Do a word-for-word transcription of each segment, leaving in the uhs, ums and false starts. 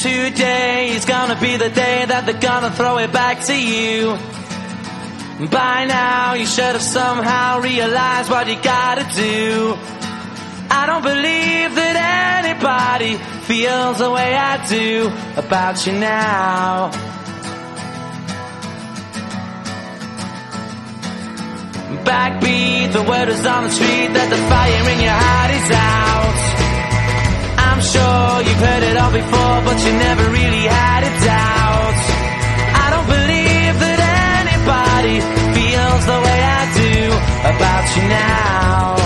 Today is gonna be the day that they're gonna throw it back to you. By now you should have somehow realized what you gotta do. I don't believe that anybody feels the way I do about you now. Backbeat, the word is on the street that the fire in your heart is out. I'm sure you've heard it all before, but you never really had a doubt. I don't believe that anybody feels the way I do about you now.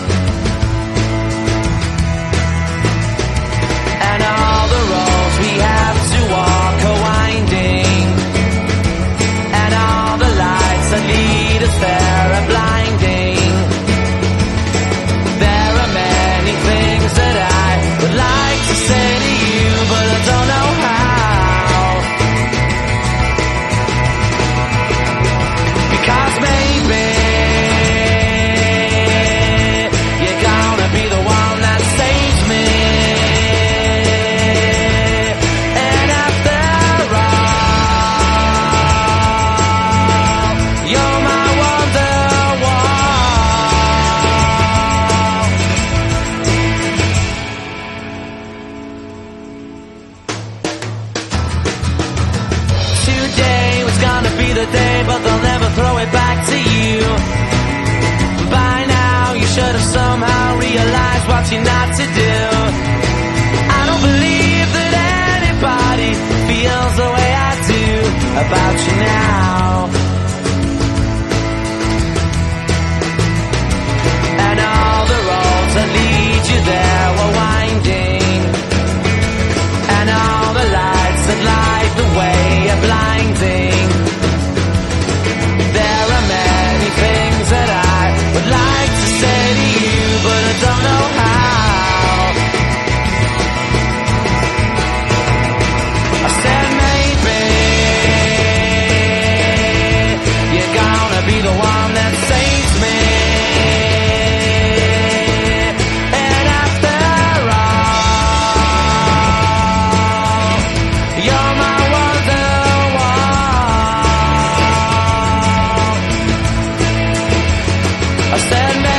And all the roads we have to walk are winding, and all the lights that lead us there are blinding. There are many things that I would like to say to you, but I don't know how. Because maybe you're gonna be the one that saves me. And after all, you're my Wonderwall. Today was gonna be the day, but they'll never throw it back to you. By now you should have somehow realized what you're not to do. I don't believe that anybody feels the way I do about you now. And all the roads that lead you there were winding, and all the lights that light the way are blinding. There are many things that I would like to say to you, but I don't know how. I said maybe you're gonna be the one that saves me. And after all, you're my Wonderwall. I said